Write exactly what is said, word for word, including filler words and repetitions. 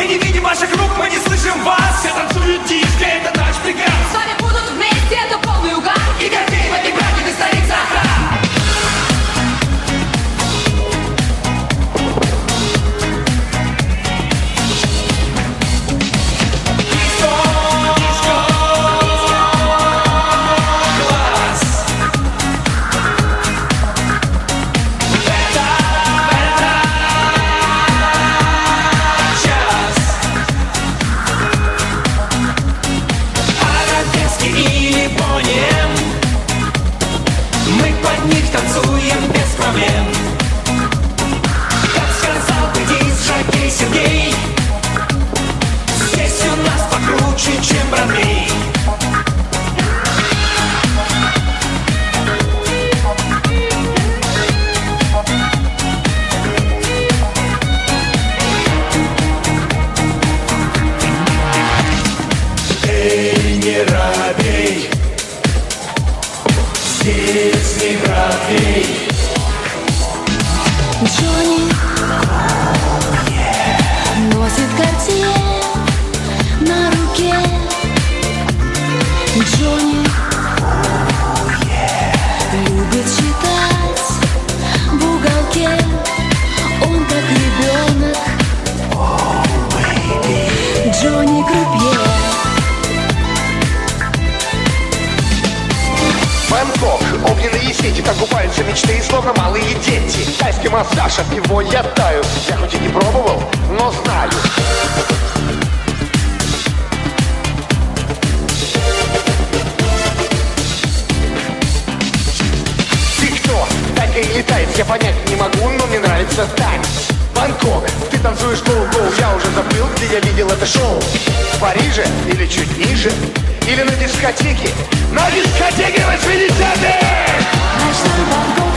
Мы не видим ваших рук, мы не слышим вас. Все танцуют диско, это наш приказ. С вами будут вместе, это полный угар. И гордей в этой браке ты старик Захар. Танцуем без проблем. Как сказал бы диджей Сергей, здесь у нас покруче, чем Бродвей. Эй, не робей, здесь не Бродвей. Джонни oh, yeah. Носит Картье на руке. Джонни oh, yeah. Любит читать в уголке. Он как ребенок oh, baby. Джонни Крупье. Бангкок, огненные сети, так купаются мечты, словно малые дети. Тайский массаж, от него я таю. Я хоть и не пробовал, но знаю. Ты кто? Тайка или таец, я понять не могу, но мне нравится танец. Бангкок, ты танцуешь гоу-гоу, я уже забыл, где я видел это шоу. В Париже или чуть ниже, или на дискотеке. На дискотеке восьмидесятых! Ночной Бангкок.